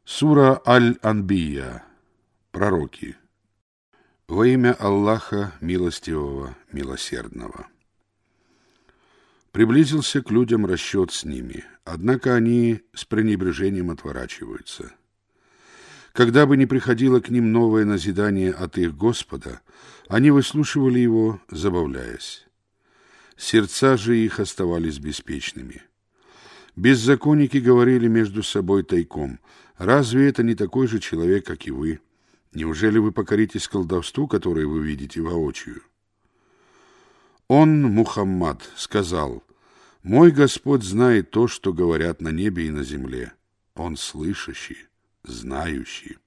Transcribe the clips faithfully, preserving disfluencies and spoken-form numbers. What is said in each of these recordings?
Сура Аль-Анбия. Пророки. Во имя Аллаха Милостивого, Милосердного. Приблизился к людям расчет с ними, однако они с пренебрежением отворачиваются. Когда бы ни приходило к ним новое назидание от их Господа, они выслушивали его, забавляясь. Сердца же их оставались беспечными. Беззаконники говорили между собой тайком: «Разве это не такой же человек, как и вы? Неужели вы покоритесь колдовству, которое вы видите воочию?» Он, Мухаммад, сказал: «Мой Господь знает то, что говорят на небе и на земле. Он слышащий, знающий».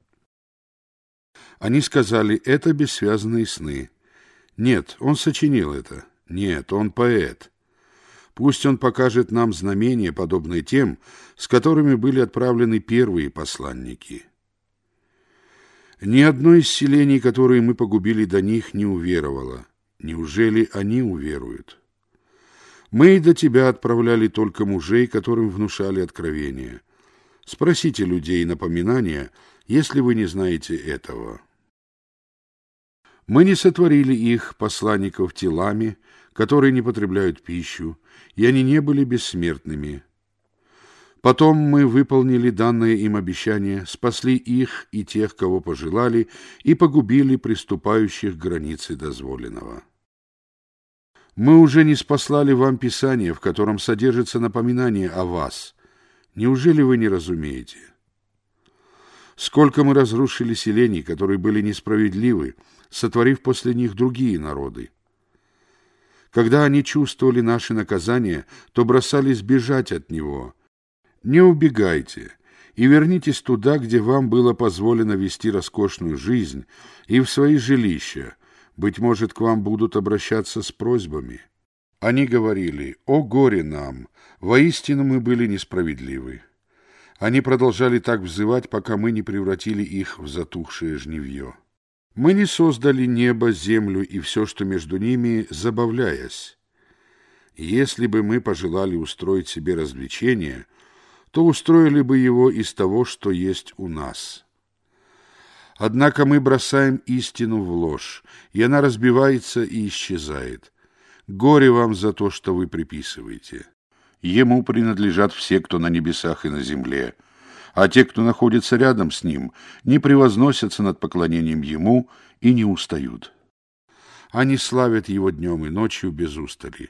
Они сказали: «Это бессвязные сны». Нет, он сочинил это. Нет, он поэт. Пусть он покажет нам знамения, подобные тем, с которыми были отправлены первые посланники. Ни одно из селений, которые мы погубили до них, не уверовало. Неужели они уверуют? Мы и до тебя отправляли только мужей, которым внушали откровения. Спросите людей напоминания, если вы не знаете этого. Мы не сотворили их, посланников, телами, которые не потребляют пищу, и они не были бессмертными. Потом мы выполнили данное им обещание, спасли их и тех, кого пожелали, и погубили приступающих к границе дозволенного. Мы уже не спаслали вам Писание, в котором содержится напоминание о вас. Неужели вы не разумеете? Сколько мы разрушили селений, которые были несправедливы, сотворив после них другие народы. Когда они чувствовали наши наказания, то бросались бежать от него. Не убегайте и вернитесь туда, где вам было позволено вести роскошную жизнь, и в свои жилища. Быть может, к вам будут обращаться с просьбами. Они говорили: «О горе нам! Воистину мы были несправедливы». Они продолжали так взывать, пока мы не превратили их в затухшее жнивье. Мы не создали небо, землю и все, что между ними, забавляясь. Если бы мы пожелали устроить себе развлечение, то устроили бы его из того, что есть у нас. Однако мы бросаем истину в ложь, и она разбивается и исчезает. Горе вам за то, что вы приписываете. Ему принадлежат все, кто на небесах и на земле, а те, кто находится рядом с ним, не превозносятся над поклонением ему и не устают. Они славят его днем и ночью без устали.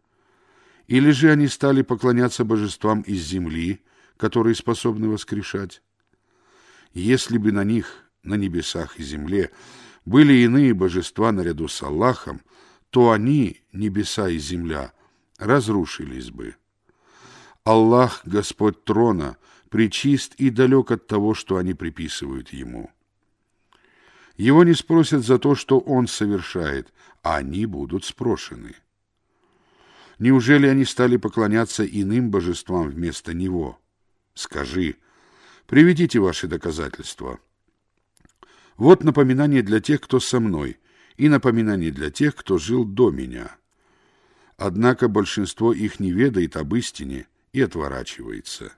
Или же они стали поклоняться божествам из земли, которые способны воскрешать? Если бы на них, на небесах и земле, были иные божества наряду с Аллахом, то они, небеса и земля, разрушились бы. Аллах, Господь трона, пречист и далек от того, что они приписывают ему. Его не спросят за то, что он совершает, а они будут спрошены. Неужели они стали поклоняться иным божествам вместо него? Скажи: приведите ваши доказательства. Вот напоминание для тех, кто со мной, и напоминание для тех, кто жил до меня. Однако большинство их не ведает об истине и отворачивается.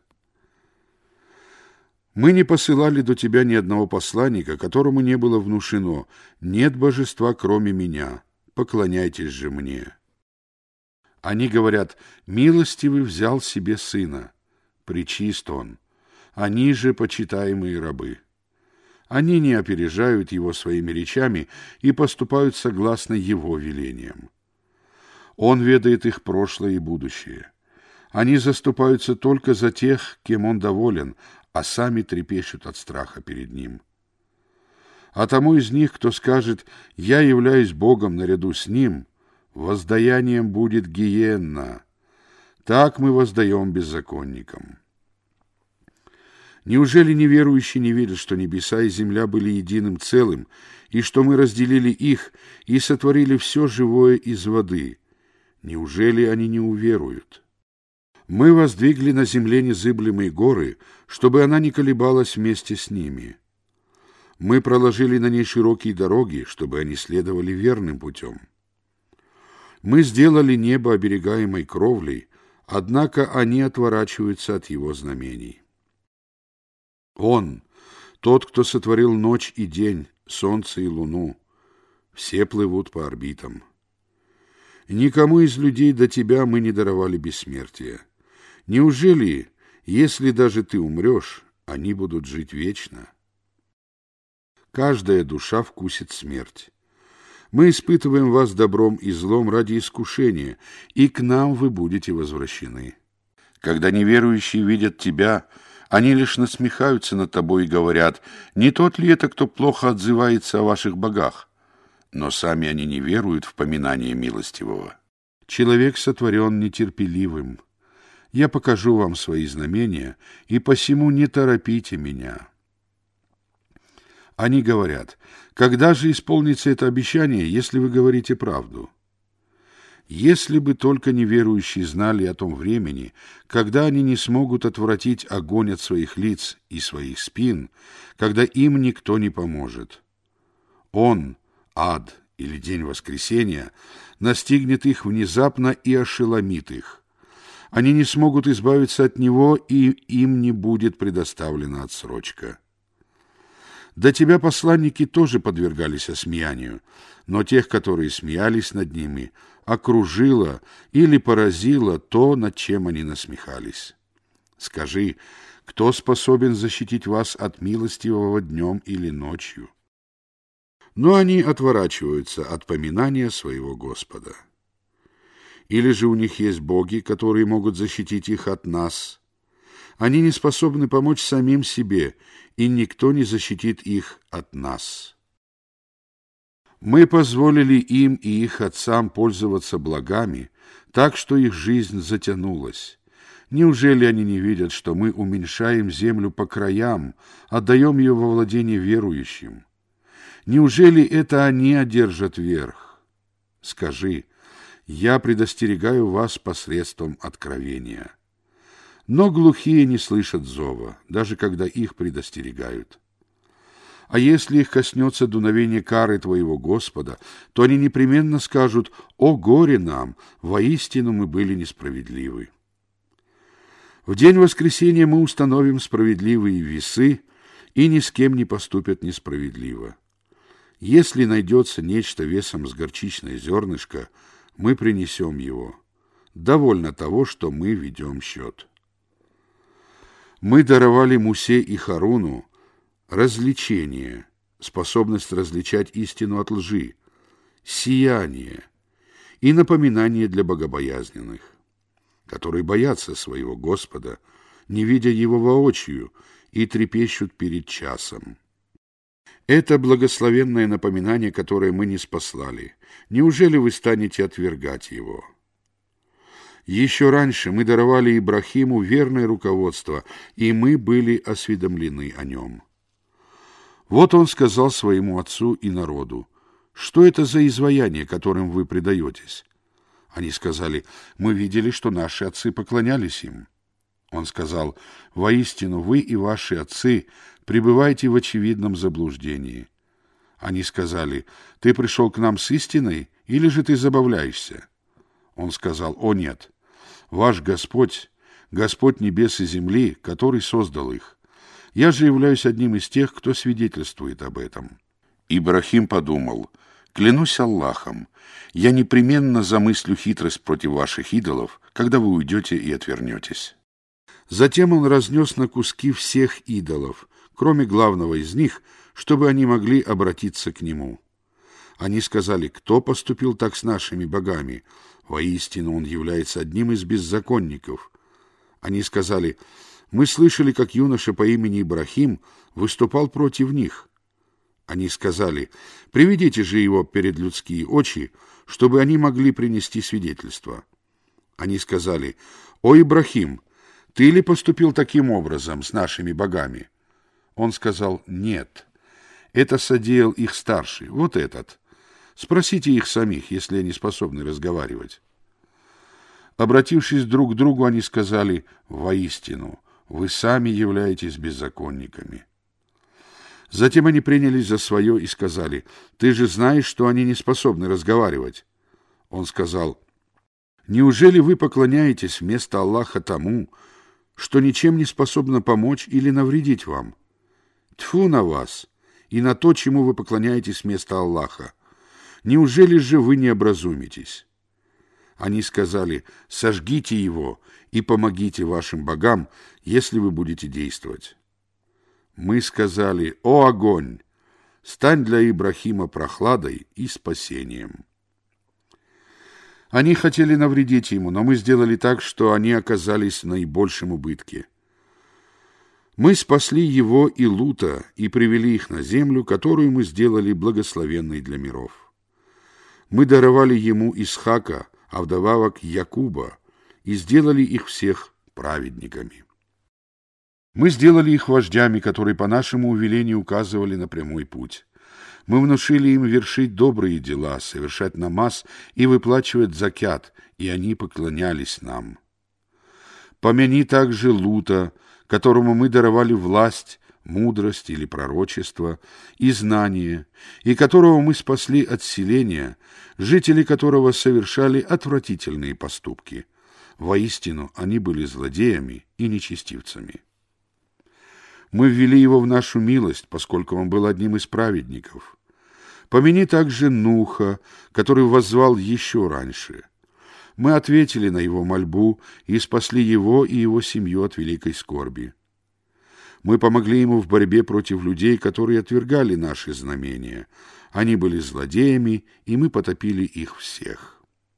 Мы не посылали до тебя ни одного посланника, которому не было внушено: нет божества, кроме меня, поклоняйтесь же мне. Они говорят: милостивый взял себе сына, пречист он, они же почитаемые рабы. Они не опережают его своими речами и поступают согласно его велениям. Он ведает их прошлое и будущее. Они заступаются только за тех, кем он доволен, а сами трепещут от страха перед ним. А тому из них, кто скажет: «Я являюсь Богом наряду с ним», воздаянием будет гиенна. Так мы воздаем беззаконникам. Неужели неверующие не верят, что небеса и земля были единым целым, и что мы разделили их и сотворили все живое из воды? Неужели они не уверуют? Мы воздвигли на земле незыблемые горы, чтобы она не колебалась вместе с ними. Мы проложили на ней широкие дороги, чтобы они следовали верным путем. Мы сделали небо оберегаемой кровлей, однако они отворачиваются от его знамений. Он, тот, кто сотворил ночь и день, солнце и луну, все плывут по орбитам. Никому из людей до тебя мы не даровали бессмертия. Неужели, если даже ты умрешь, они будут жить вечно? Каждая душа вкусит смерть. Мы испытываем вас добром и злом ради искушения, и к нам вы будете возвращены. Когда неверующие видят тебя, они лишь насмехаются над тобой и говорят: не тот ли это, кто плохо отзывается о ваших богах? Но сами они не веруют в поминание милостивого. Человек сотворен нетерпеливым. Я покажу вам свои знамения, и посему не торопите меня. Они говорят: когда же исполнится это обещание, если вы говорите правду? Если бы только неверующие знали о том времени, когда они не смогут отвратить огонь от своих лиц и своих спин, когда им никто не поможет. Он, ад или день воскресения, настигнет их внезапно и ошеломит их. Они не смогут избавиться от него, и им не будет предоставлена отсрочка. До тебя посланники тоже подвергались осмеянию, но тех, которые смеялись над ними, окружило или поразило то, над чем они насмехались. Скажи, кто способен защитить вас от милостивого днем или ночью? Но они отворачиваются от поминания своего Господа. Или же у них есть боги, которые могут защитить их от нас? Они не способны помочь самим себе, и никто не защитит их от нас. Мы позволили им и их отцам пользоваться благами, так что их жизнь затянулась. Неужели они не видят, что мы уменьшаем землю по краям, отдаем ее во владение верующим? Неужели это они одержат верх? Скажи: я предостерегаю вас посредством откровения. Но глухие не слышат зова, даже когда их предостерегают. А если их коснется дуновение кары твоего Господа, то они непременно скажут: «О горе нам! Воистину мы были несправедливы». В день воскресения мы установим справедливые весы, и ни с кем не поступят несправедливо. Если найдется нечто весом с горчичное зернышко, мы принесем его. Довольно того, что мы ведем счет. Мы даровали Мусе и Харуну развлечение, способность различать истину от лжи, сияние и напоминание для богобоязненных, которые боятся своего Господа, не видя Его воочию, и трепещут перед часом. Это благословенное напоминание, которое мы не спаслали. Неужели вы станете отвергать его? Еще раньше мы даровали Ибрахиму верное руководство, и мы были осведомлены о нем. Вот он сказал своему отцу и народу: «Что это за изваяние, которым вы предаетесь?» Они сказали: «Мы видели, что наши отцы поклонялись им». Он сказал: «Воистину, вы и ваши отцы пребываете в очевидном заблуждении». Они сказали: «Ты пришел к нам с истиной, или же ты забавляешься?» Он сказал: «О нет, ваш Господь, Господь небес и земли, который создал их. Я же являюсь одним из тех, кто свидетельствует об этом». Ибрахим подумал: «Клянусь Аллахом, я непременно замыслю хитрость против ваших идолов, когда вы уйдете и отвернетесь». Затем он разнес на куски всех идолов, кроме главного из них, чтобы они могли обратиться к нему. Они сказали: «Кто поступил так с нашими богами? Воистину, он является одним из беззаконников». Они сказали: «Мы слышали, как юноша по имени Ибрахим выступал против них». Они сказали: «Приведите же его перед людские очи, чтобы они могли принести свидетельство». Они сказали: «О Ибрахим, ты ли поступил таким образом с нашими богами?» Он сказал: «Нет, это содеял их старший, вот этот. Спросите их самих, если они способны разговаривать». Обратившись друг к другу, они сказали: «Воистину, вы сами являетесь беззаконниками». Затем они принялись за свое и сказали: «Ты же знаешь, что они не способны разговаривать». Он сказал: «Неужели вы поклоняетесь вместо Аллаха тому, что ничем не способно помочь или навредить вам? Тьфу на вас и на то, чему вы поклоняетесь вместо Аллаха! Неужели же вы не образумитесь?» Они сказали: «Сожгите его и помогите вашим богам, если вы будете действовать». Мы сказали: «О огонь! Стань для Ибрахима прохладой и спасением». Они хотели навредить ему, но мы сделали так, что они оказались в наибольшем убытке. Мы спасли его и Лута и привели их на землю, которую мы сделали благословенной для миров. Мы даровали ему Исхака, а вдобавок Якуба, и сделали их всех праведниками. Мы сделали их вождями, которые по нашему увелению указывали на прямой путь. Мы внушили им вершить добрые дела, совершать намаз и выплачивать закят, и они поклонялись нам. Помяни также Лута, которому мы даровали власть, мудрость или пророчество и знание, и которого мы спасли от селения, жители которого совершали отвратительные поступки. Воистину, они были злодеями и нечестивцами. Мы ввели его в нашу милость, поскольку он был одним из праведников. Помяни также Нуха, который воззвал еще раньше. Мы ответили на его мольбу и спасли его и его семью от великой скорби. Мы помогли ему в борьбе против людей, которые отвергали наши знамения. Они были злодеями, и мы потопили их всех.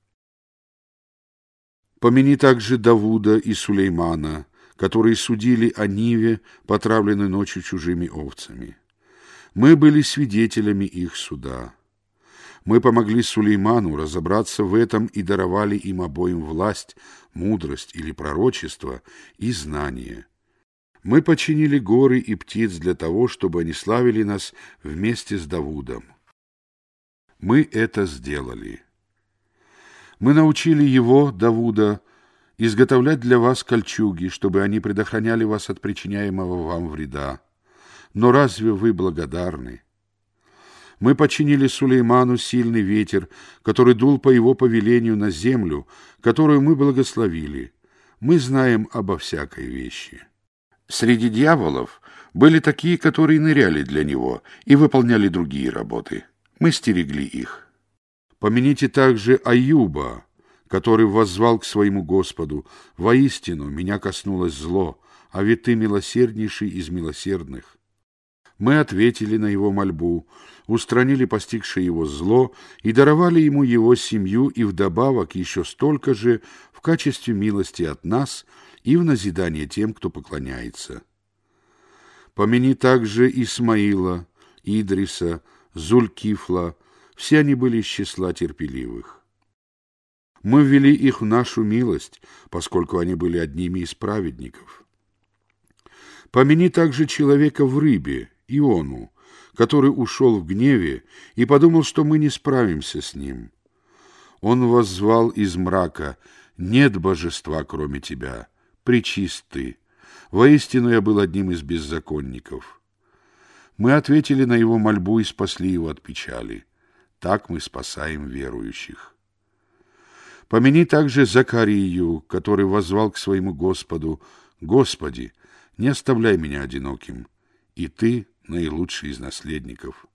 Помяни также Давуда и Сулеймана, которые судили о Ниве, потравленной ночью чужими овцами. Мы были свидетелями их суда. Мы помогли Сулейману разобраться в этом и даровали им обоим власть, мудрость или пророчество и знание. Мы подчинили горы и птиц для того, чтобы они славили нас вместе с Давудом. Мы это сделали. Мы научили его, Давуда, изготовлять для вас кольчуги, чтобы они предохраняли вас от причиняемого вам вреда. Но разве вы благодарны? Мы подчинили Сулейману сильный ветер, который дул по его повелению на землю, которую мы благословили. Мы знаем обо всякой вещи. Среди дьяволов были такие, которые ныряли для него и выполняли другие работы. Мы стерегли их. Помяните также Аюба, который воззвал к своему Господу: «Воистину, меня коснулось зло, а ведь ты милосерднейший из милосердных». Мы ответили на его мольбу, устранили постигшее его зло и даровали ему его семью и вдобавок еще столько же в качестве милости от нас и в назидание тем, кто поклоняется. Помяни также Исмаила, Идриса, Зулькифла, все они были из числа терпеливых. Мы ввели их в нашу милость, поскольку они были одними из праведников. Помяни также человека в рыбе, Иону, который ушел в гневе и подумал, что мы не справимся с ним. Он воззвал из мрака: «Нет божества, кроме тебя, пречист ты. Воистину я был одним из беззаконников». Мы ответили на его мольбу и спасли его от печали. Так мы спасаем верующих. Помяни также Закарию, который воззвал к своему Господу: «Господи, не оставляй меня одиноким, и ты наилучший из наследников».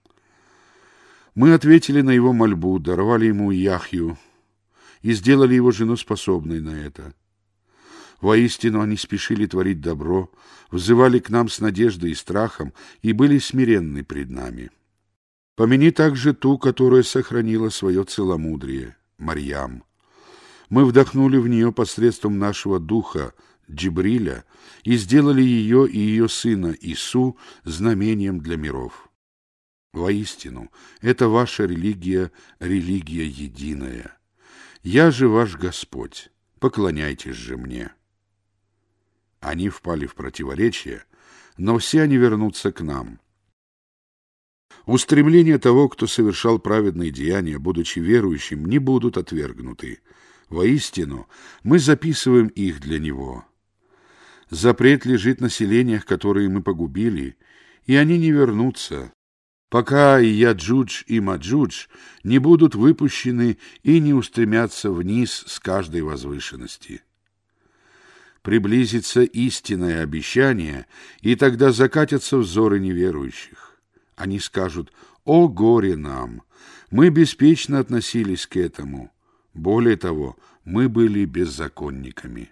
Мы ответили на его мольбу, даровали ему Яхью и сделали его жену способной на это. Воистину они спешили творить добро, взывали к нам с надеждой и страхом и были смиренны пред нами. Помяни также ту, которая сохранила свое целомудрие, Марьям. Мы вдохнули в нее посредством нашего духа, Джибриля, и сделали ее и ее сына Ису знамением для миров. Воистину, это ваша религия, религия единая. Я же ваш Господь, поклоняйтесь же мне. Они впали в противоречие, но все они вернутся к нам. Устремления того, кто совершал праведные деяния, будучи верующим, не будут отвергнуты. Воистину, мы записываем их для него. Запрет лежит на селениях, которые мы погубили, и они не вернутся, пока и Яджудж и Маджудж не будут выпущены и не устремятся вниз с каждой возвышенности. приблизится истинное обещание, и тогда закатятся взоры неверующих. Они скажут: «О горе нам! Мы беспечно относились к этому. Более того, мы были беззаконниками».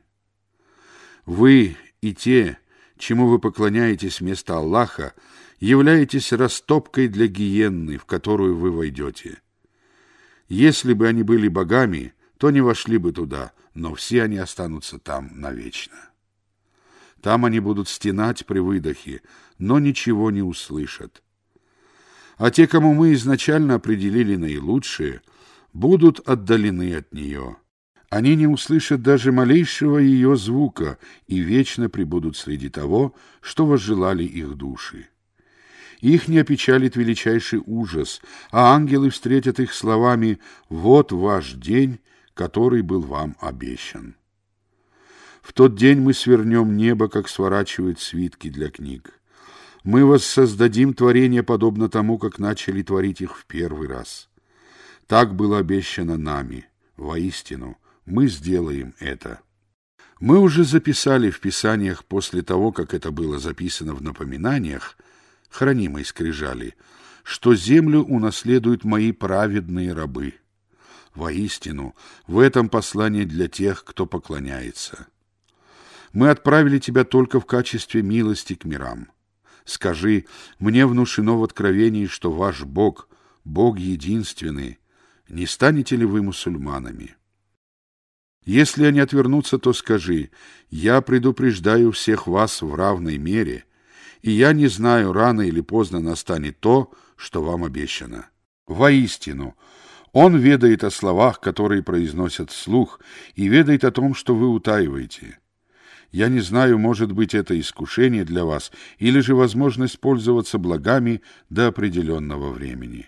Вы и те, чему вы поклоняетесь вместо Аллаха, являетесь растопкой для гиенны, в которую вы войдете. Если бы они были богами, то не вошли бы туда, но все они останутся там навечно. Там они будут стенать при выдохе, но ничего не услышат. А те, кому мы изначально определили наилучшие, будут отдалены от нее. Они не услышат даже малейшего ее звука и вечно пребудут среди того, что возжелали их души. Их не опечалит величайший ужас, а ангелы встретят их словами: «Вот ваш день, который был вам обещан». В тот день мы свернем небо, как сворачивают свитки для книг. Мы воссоздадим творение подобно тому, как начали творить их в первый раз. Так было обещано нами. Воистину, мы сделаем это. Мы уже записали в Писаниях после того, как это было записано в напоминаниях, хранимой скрижали, что землю унаследуют мои праведные рабы. Воистину, в этом послание для тех, кто поклоняется. Мы отправили тебя только в качестве милости к мирам. Скажи: мне внушено в откровении, что ваш Бог, Бог единственный. Не станете ли вы мусульманами? Если они отвернутся, то скажи: я предупреждаю всех вас в равной мере, и я не знаю, рано или поздно настанет то, что вам обещано. Воистину, Он ведает о словах, которые произносят вслух, и ведает о том, что вы утаиваете. Я не знаю, может быть, это искушение для вас, или же возможность пользоваться благами до определенного времени.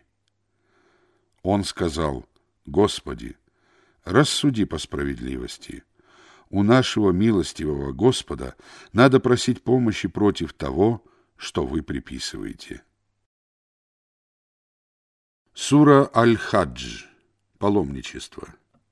Он сказал: Господи, рассуди по справедливости. У нашего милостивого Господа надо просить помощи против того, что вы приписываете. Сура Аль-Хадж. Паломничество.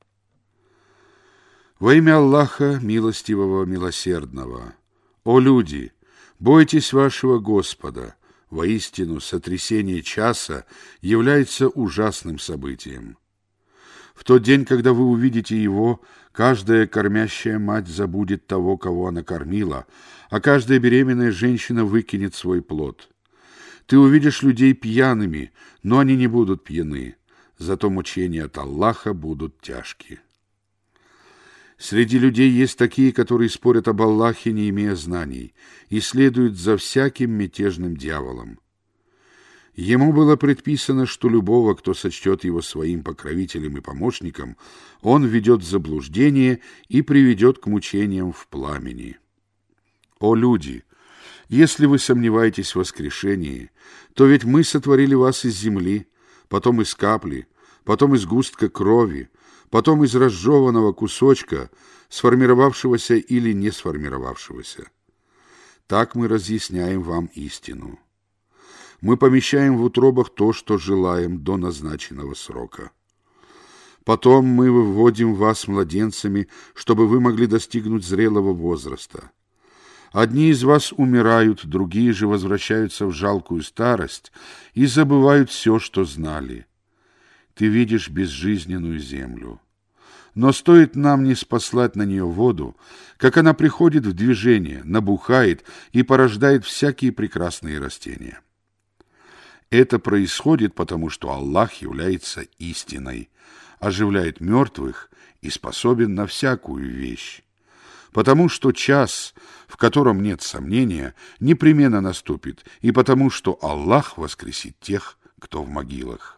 Во имя Аллаха, милостивого, милосердного. О люди, бойтесь вашего Господа. Воистину, сотрясение часа является ужасным событием. В тот день, когда вы увидите его, каждая кормящая мать забудет того, кого она кормила, а каждая беременная женщина выкинет свой плод. Ты увидишь людей пьяными, но они не будут пьяны, зато мучения от Аллаха будут тяжкие. Среди людей есть такие, которые спорят об Аллахе, не имея знаний, и следуют за всяким мятежным дьяволом. Ему было предписано, что любого, кто сочтет его своим покровителем и помощником, он введет в заблуждение и приведет к мучениям в пламени. О люди! Если вы сомневаетесь в воскрешении, то ведь мы сотворили вас из земли, потом из капли, потом из густка крови, потом из разжеванного кусочка, сформировавшегося или не сформировавшегося. Так мы разъясняем вам истину. Мы помещаем в утробах то, что желаем, до назначенного срока. Потом мы выводим вас младенцами, чтобы вы могли достигнуть зрелого возраста. Одни из вас умирают, другие же возвращаются в жалкую старость и забывают все, что знали. Ты видишь безжизненную землю. Но стоит нам не спаслать на нее воду, как она приходит в движение, набухает и порождает всякие прекрасные растения. Это происходит потому, что Аллах является истиной, оживляет мертвых и способен на всякую вещь. Потому что час, в котором нет сомнения, непременно наступит, и потому что Аллах воскресит тех, кто в могилах.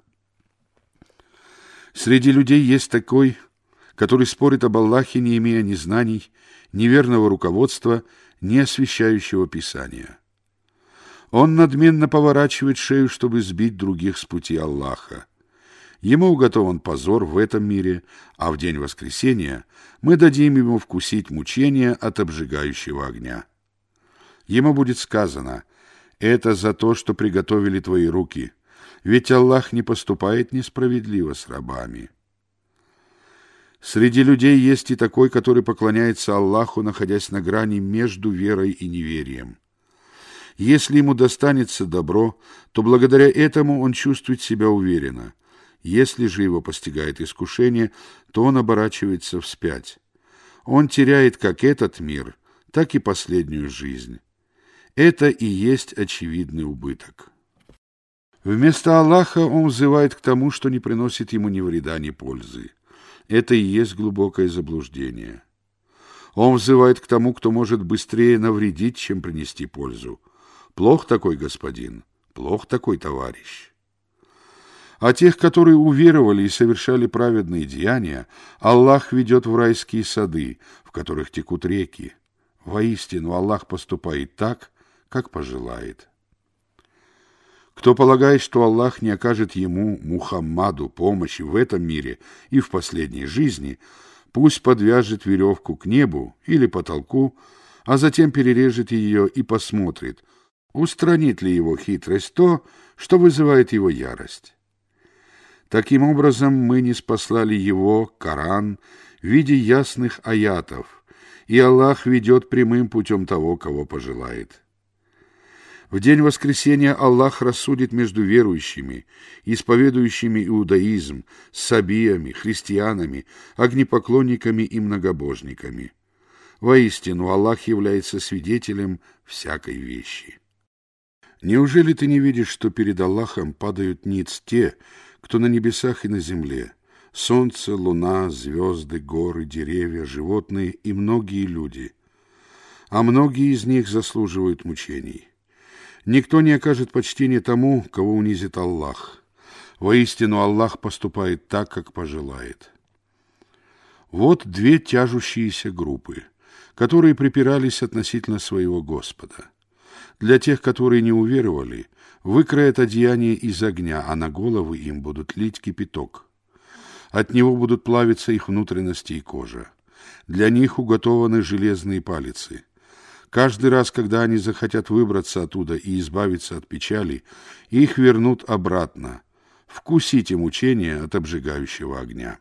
Среди людей есть такой, который спорит об Аллахе, не имея ни знаний, ни верного руководства, ни освящающего Писания. Он надменно поворачивает шею, чтобы сбить других с пути Аллаха. Ему уготован позор в этом мире, а в день воскресения мы дадим ему вкусить мучения от обжигающего огня. Ему будет сказано: «Это за то, что приготовили твои руки, ведь Аллах не поступает несправедливо с рабами». Среди людей есть и такой, который поклоняется Аллаху, находясь на грани между верой и неверием. Если ему достанется добро, то благодаря этому он чувствует себя уверенно. Если же его постигает искушение, то он оборачивается вспять. Он теряет как этот мир, так и последнюю жизнь. Это и есть очевидный убыток. Вместо Аллаха он взывает к тому, что не приносит ему ни вреда, ни пользы. Это и есть глубокое заблуждение. Он взывает к тому, кто может быстрее навредить, чем принести пользу. Плох такой господин, плох такой товарищ. А тех, которые уверовали и совершали праведные деяния, Аллах ведет в райские сады, в которых текут реки. Воистину, Аллах поступает так, как пожелает. Кто полагает, что Аллах не окажет ему, Мухаммаду, помощи в этом мире и в последней жизни, пусть подвяжет веревку к небу или потолку, а затем перережет ее и посмотрит, устранит ли его хитрость то, что вызывает его ярость. Таким образом, мы ниспослали его, Коран, в виде ясных аятов, и Аллах ведет прямым путем того, кого пожелает. В день воскресения Аллах рассудит между верующими, исповедующими иудаизм, сабиями, христианами, огнепоклонниками и многобожниками. Воистину, Аллах является свидетелем всякой вещи. Неужели ты не видишь, что перед Аллахом падают ниц те, кто на небесах и на земле, солнце, луна, звезды, горы, деревья, животные и многие люди, а многие из них заслуживают мучений. Никто не окажет почтения тому, кого унизит Аллах. Воистину, Аллах поступает так, как пожелает. Вот две тяжущиеся группы, которые припирались относительно своего Господа. Для тех, которые не уверовали, выкроят одеяние из огня, а на головы им будут лить кипяток. От него будут плавиться их внутренности и кожа. Для них уготованы железные палицы. Каждый раз, когда они захотят выбраться оттуда и избавиться от печали, их вернут обратно. Вкусите мучения от обжигающего огня.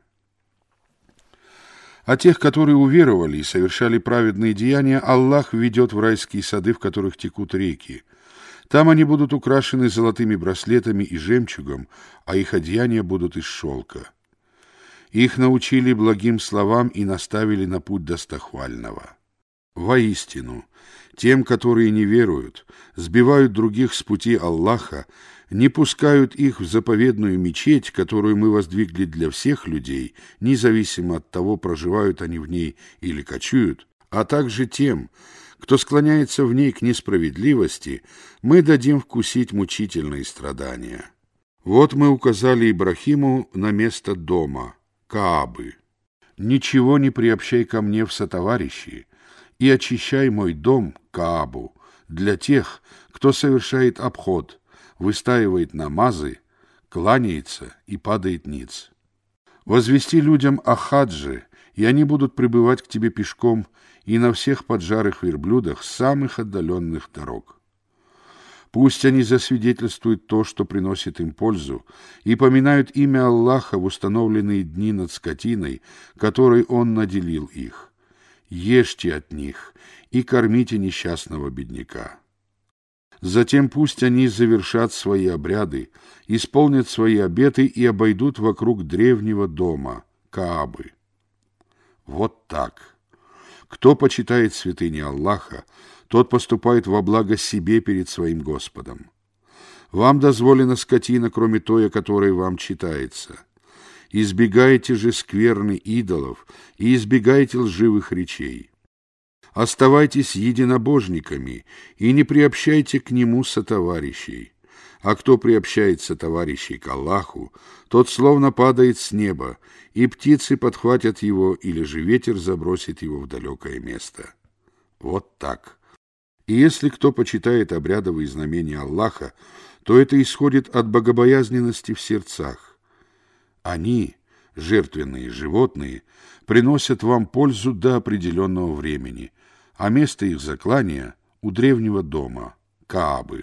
А тех, которые уверовали и совершали праведные деяния, Аллах ведет в райские сады, в которых текут реки. Там они будут украшены золотыми браслетами и жемчугом, а их одеяния будут из шелка. Их научили благим словам и наставили на путь достохвального. Воистину, тем, которые не веруют, сбивают других с пути Аллаха, не пускают их в заповедную мечеть, которую мы воздвигли для всех людей, независимо от того, проживают они в ней или кочуют, а также тем, кто склоняется в ней к несправедливости, мы дадим вкусить мучительные страдания. Вот мы указали Ибрахиму на место дома, Каабы. «Ничего не приобщай ко мне в сотоварищи, и очищай мой дом, Каабу, для тех, кто совершает обход, выстаивает намазы, кланяется и падает ниц. Возвести людям о хадже, и они будут прибывать к тебе пешком и на всех поджарых верблюдах с самых отдаленных дорог. Пусть они засвидетельствуют то, что приносит им пользу, и поминают имя Аллаха в установленные дни над скотиной, которой Он наделил их. Ешьте от них и кормите несчастного бедняка. Затем пусть они завершат свои обряды, исполнят свои обеты и обойдут вокруг древнего дома, Каабы. Вот так. Кто почитает святыни Аллаха, тот поступает во благо себе перед своим Господом. Вам дозволена скотина, кроме той, о которой вам читается. Избегайте же скверны идолов и избегайте лживых речей. Оставайтесь единобожниками и не приобщайте к нему сотоварищей. А кто приобщает сотоварищей к Аллаху, тот словно падает с неба, и птицы подхватят его, или же ветер забросит его в далекое место. Вот так. И если кто почитает обрядовые знамения Аллаха, то это исходит от богобоязненности в сердцах. Они, жертвенные животные, приносят вам пользу до определенного времени, а место их заклания у древнего дома, Каабы.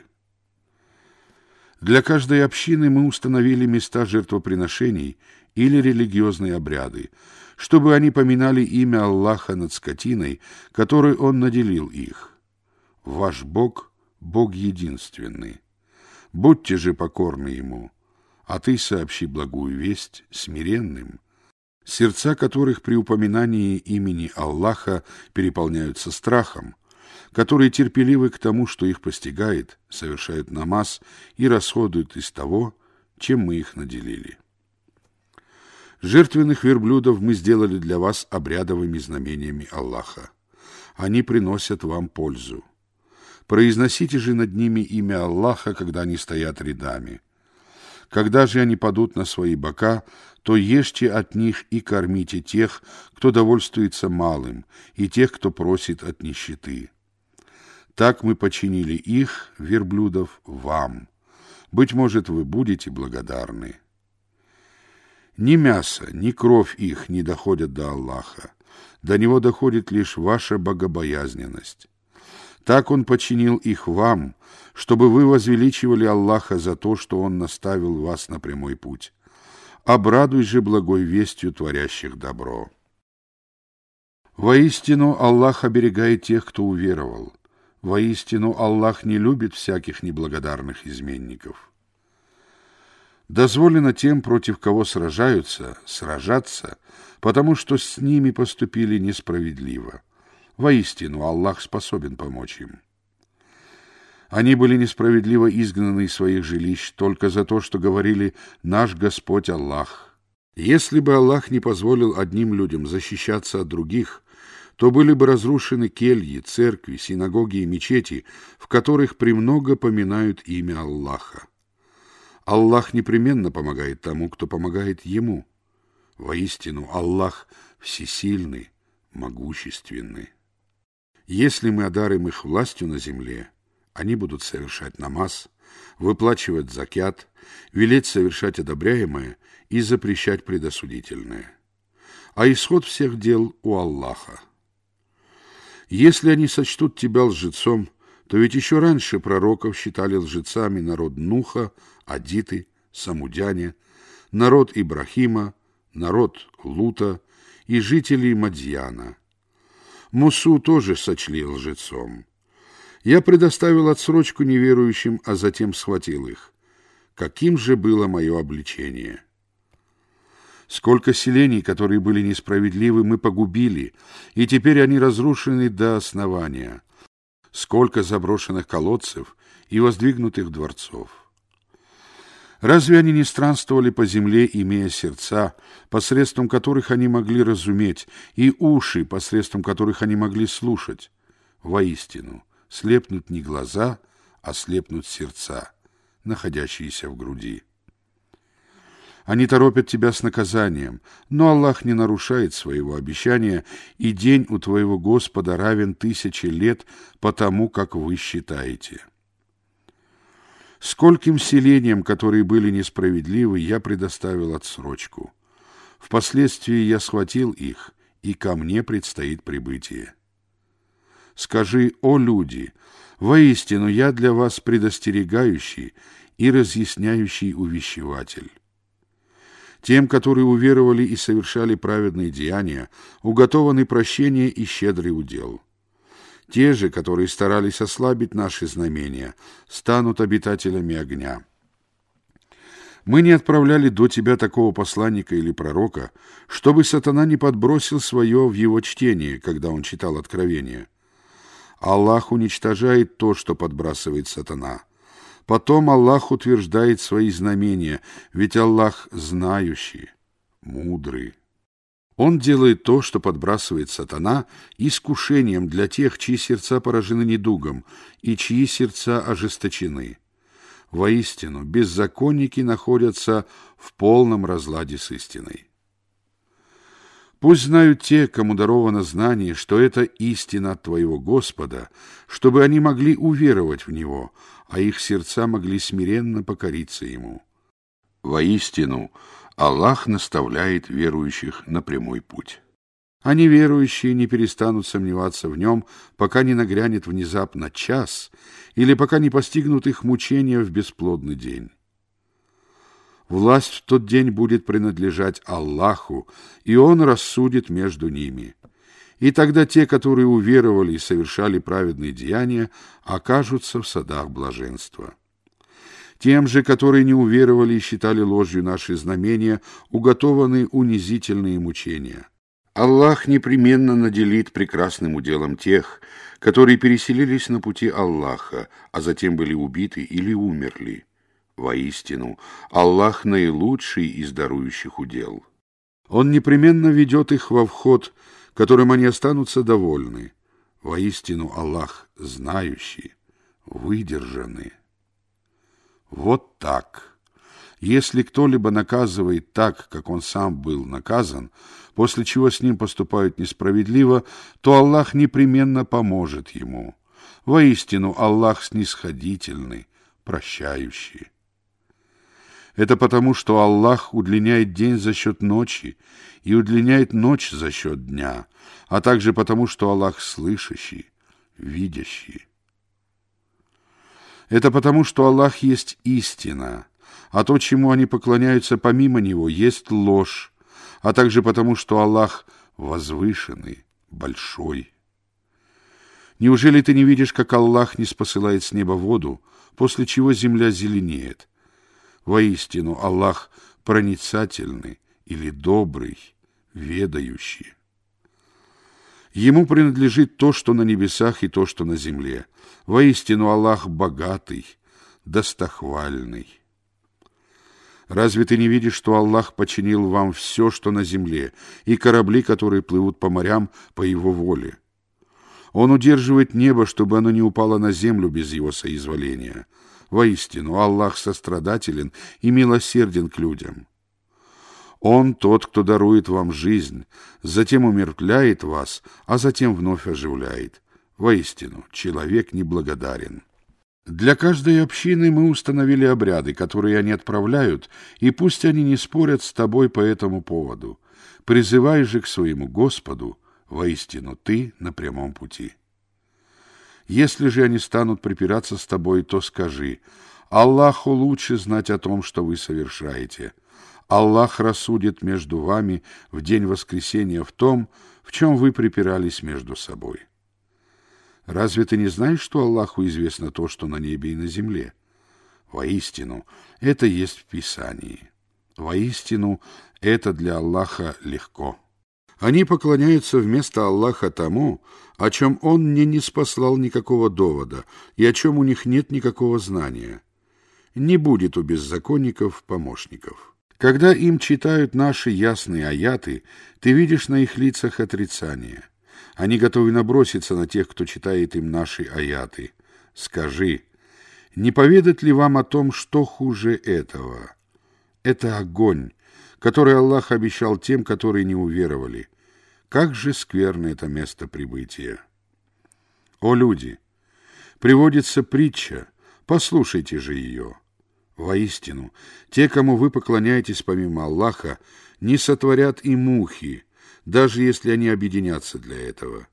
Для каждой общины мы установили места жертвоприношений или религиозные обряды, чтобы они поминали имя Аллаха над скотиной, которой Он наделил их. Ваш Бог — Бог единственный. Будьте же покорны Ему, а ты сообщи благую весть смиренным, сердца которых при упоминании имени Аллаха переполняются страхом, которые терпеливы к тому, что их постигает, совершают намаз и расходуют из того, чем мы их наделили. Жертвенных верблюдов мы сделали для вас обрядовыми знамениями Аллаха. Они приносят вам пользу. Произносите же над ними имя Аллаха, когда они стоят рядами. Когда же они падут на свои бока, то ешьте от них и кормите тех, кто довольствуется малым, и тех, кто просит от нищеты. Так мы починили их, верблюдов, вам. Быть может, вы будете благодарны. Ни мясо, ни кровь их не доходят до Аллаха. До Него доходит лишь ваша богобоязненность. Так Он починил их вам, чтобы вы возвеличивали Аллаха за то, что Он наставил вас на прямой путь. Обрадуй же благой вестью творящих добро. Воистину Аллах оберегает тех, кто уверовал. Воистину Аллах не любит всяких неблагодарных изменников. Дозволено тем, против кого сражаются, сражаться, потому что с ними поступили несправедливо. Воистину Аллах способен помочь им. Они были несправедливо изгнаны из своих жилищ только за то, что говорили «Наш Господь Аллах». Если бы Аллах не позволил одним людям защищаться от других, то были бы разрушены кельи, церкви, синагоги и мечети, в которых премного поминают имя Аллаха. Аллах непременно помогает тому, кто помогает Ему. Воистину Аллах всесильный, могущественный. Если мы одарим их властью на земле, они будут совершать намаз, выплачивать закят, велеть совершать одобряемое и запрещать предосудительное. А исход всех дел у Аллаха. Если они сочтут тебя лжецом, то ведь еще раньше пророков считали лжецами народ Нуха, Адиты, Самудяне, народ Ибрахима, народ Лута и жители Мадьяна. Мусу тоже сочли лжецом. Я предоставил отсрочку неверующим, а затем схватил их. Каким же было мое обличение? Сколько селений, которые были несправедливы, мы погубили, и теперь они разрушены до основания. Сколько заброшенных колодцев и воздвигнутых дворцов. Разве они не странствовали по земле, имея сердца, посредством которых они могли разуметь, и уши, посредством которых они могли слушать? Воистину, слепнут не глаза, а слепнут сердца, находящиеся в груди. Они торопят тебя с наказанием, но Аллах не нарушает своего обещания, и день у твоего Господа равен тысяче лет по тому, как вы считаете. Скольким селениям, которые были несправедливы, я предоставил отсрочку. Впоследствии я схватил их, и ко мне предстоит прибытие. Скажи, о люди, воистину я для вас предостерегающий и разъясняющий увещеватель. Тем, которые уверовали и совершали праведные деяния, уготованы прощение и щедрый удел. Те же, которые старались ослабить наши знамения, станут обитателями огня. Мы не отправляли до тебя такого посланника или пророка, чтобы сатана не подбросил свое в его чтение, когда он читал Откровение. Аллах уничтожает то, что подбрасывает сатана. Потом Аллах утверждает свои знамения, ведь Аллах знающий, мудрый. Он делает то, что подбрасывает сатана, искушением для тех, чьи сердца поражены недугом и чьи сердца ожесточены. Воистину, беззаконники находятся в полном разладе с истиной. Пусть знают те, кому даровано знание, что это истина от твоего Господа, чтобы они могли уверовать в Него, а их сердца могли смиренно покориться Ему. Воистину, Аллах наставляет верующих на прямой путь. А неверующие не перестанут сомневаться в Нем, пока не нагрянет внезапно час или пока не постигнут их мучения в бесплодный день. Власть в тот день будет принадлежать Аллаху, и Он рассудит между ними. И тогда те, которые уверовали и совершали праведные деяния, окажутся в садах блаженства. Тем же, которые не уверовали и считали ложью наши знамения, уготованы унизительные мучения. Аллах непременно наделит прекрасным уделом тех, которые переселились на пути Аллаха, а затем были убиты или умерли. Воистину, Аллах наилучший из дарующих удел. Он непременно ведет их во вход, которым они останутся довольны. Воистину, Аллах знающий, выдержанный. Вот так. Если кто-либо наказывает так, как он сам был наказан, после чего с ним поступают несправедливо, то Аллах непременно поможет ему. Воистину, Аллах снисходительный, прощающий. Это потому, что Аллах удлиняет день за счет ночи и удлиняет ночь за счет дня, а также потому, что Аллах слышащий, видящий. Это потому, что Аллах есть истина, а то, чему они поклоняются помимо Него, есть ложь, а также потому, что Аллах возвышенный, большой. Неужели ты не видишь, как Аллах ниспосылает с неба воду, после чего земля зеленеет? Воистину, Аллах проницательный или добрый, ведающий. Ему принадлежит то, что на небесах, и то, что на земле. Воистину, Аллах богатый, достохвальный. Разве ты не видишь, что Аллах починил вам все, что на земле, и корабли, которые плывут по морям по Его воле? Он удерживает небо, чтобы оно не упало на землю без Его соизволения. Воистину, Аллах сострадателен и милосерден к людям. Он тот, кто дарует вам жизнь, затем умертвляет вас, а затем вновь оживляет. Воистину, человек неблагодарен. Для каждой общины мы установили обряды, которые они отправляют, и пусть они не спорят с тобой по этому поводу. Призывай же к своему Господу, воистину ты на прямом пути. Если же они станут припираться с тобой, то скажи: Аллаху лучше знать о том, что вы совершаете. Аллах рассудит между вами в день воскресения в том, в чем вы припирались между собой. Разве ты не знаешь, что Аллаху известно то, что на небе и на земле? Воистину, это есть в Писании. Воистину, это для Аллаха легко. Они поклоняются вместо Аллаха тому, о чем Он не ниспослал никакого довода и о чем у них нет никакого знания. Не будет у беззаконников помощников. Когда им читают наши ясные аяты, ты видишь на их лицах отрицание. Они готовы наброситься на тех, кто читает им наши аяты. Скажи, не поведать ли вам о том, что хуже этого? Это огонь, который Аллах обещал тем, которые не уверовали. Как же скверно это место прибытия! О люди! Приводится притча, послушайте же ее. Воистину, те, кому вы поклоняетесь помимо Аллаха, не сотворят и мухи, даже если они объединятся для этого.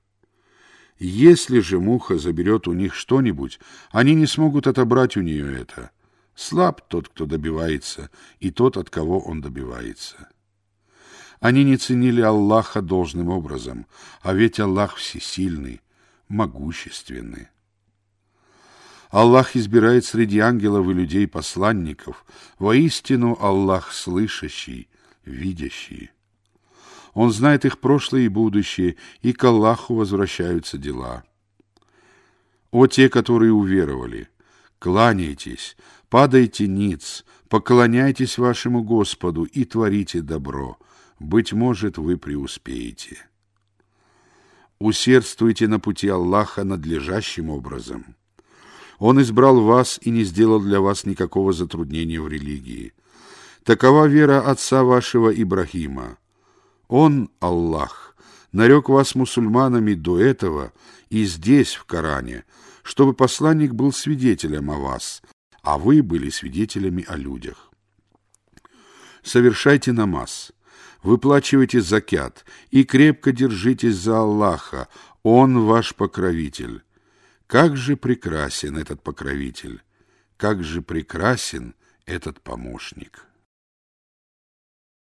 Если же муха заберет у них что-нибудь, они не смогут отобрать у нее это. Слаб тот, кто добивается, и тот, от кого он добивается. Они не ценили Аллаха должным образом, а ведь Аллах всесильный, могущественный. Аллах избирает среди ангелов и людей посланников. Воистину Аллах слышащий, видящий. Он знает их прошлое и будущее, и к Аллаху возвращаются дела. О те, которые уверовали! Кланяйтесь, падайте ниц, поклоняйтесь вашему Господу и творите добро. Быть может, вы преуспеете. Усердствуйте на пути Аллаха надлежащим образом. Он избрал вас и не сделал для вас никакого затруднения в религии. Такова вера отца вашего Ибрахима. Он, Аллах, нарек вас мусульманами до этого и здесь, в Коране, чтобы посланник был свидетелем о вас, а вы были свидетелями о людях. Совершайте намаз, выплачивайте закят и крепко держитесь за Аллаха, Он ваш покровитель. Как же прекрасен этот покровитель, как же прекрасен этот помощник!